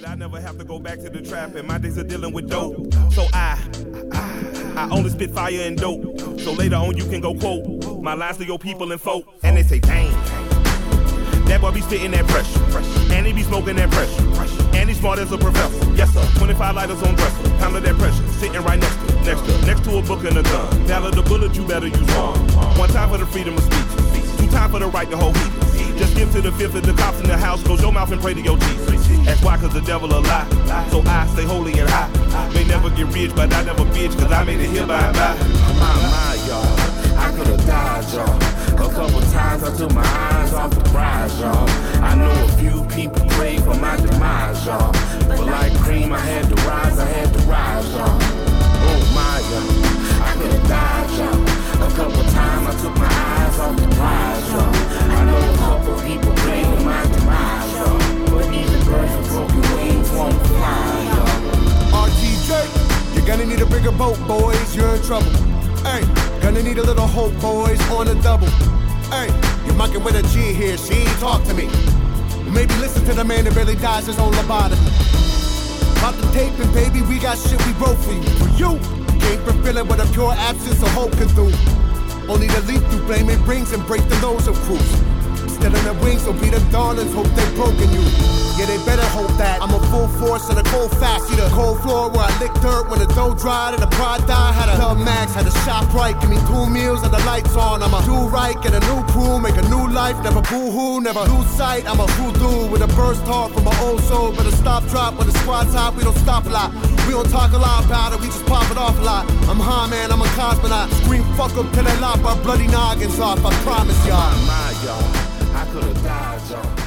that I never have to go back to the trap, and my days are dealing with dope. So I only spit fire and dope. So later on you can go quote my lines to your people and folk. And they say, dang, that boy be spitting that pressure. And he be smoking that pressure. And he's smart as a professor. Yes sir, 25 lighters on dresser. Handle that pressure, sitting right next to a book and a gun. Valor the bullet, you better use one time for the freedom of speech. 2 times for the right to hold heat. Just give to the fifth of the cops in the house. Close your mouth and pray to your Jesus. That's why, cause the devil a lie. So I stay holy and high. May never get rich, but I never bitch, cause I made it here by and by. My, y'all, I could've died, y'all. A couple times I took my eyes off the prize, y'all. I know a few people prayed for my demise, y'all. But like cream, I had to rise, y'all. Oh my, y'all, I could've died, y'all. A couple times I took my eyes off the prize, y'all. I know a couple people prayed for my demise, y'all. But even birds with broken wings won't fly, y'all. RTJ, you're gonna need a bigger boat, boys, you're in trouble. Hey, gonna need a little hope, boys, on the double. Hey, you're mucking with a G here, she ain't talk to me. Maybe listen to the man that barely dies his own lobotomy. About the taping, baby, we got shit we wrote for you. For you, came from feeling what a pure absence of hope can do. Only the leap through flame it brings and break the nose of crews. Still in the wings, so be the darlings, hope they broken you. Yeah, they better hope that I'm a full force and a cold fast. See the cold floor where I lick dirt when the dough dried and the pride died. Had a love max, had a shop right, give me 2 meals and the lights on. I'm a do right, get a new crew, make a new life, never boo-hoo, never lose sight. I'm a voodoo with a burst heart from my old soul, but a stop drop when the squad's hot, we don't stop a lot. We don't talk a lot about it, we just pop it off a lot. I'm high man, I'm a cosmonaut. Scream fuck up till they lop our bloody noggins off, I promise y'all. My, y'all, I could've died, y'all.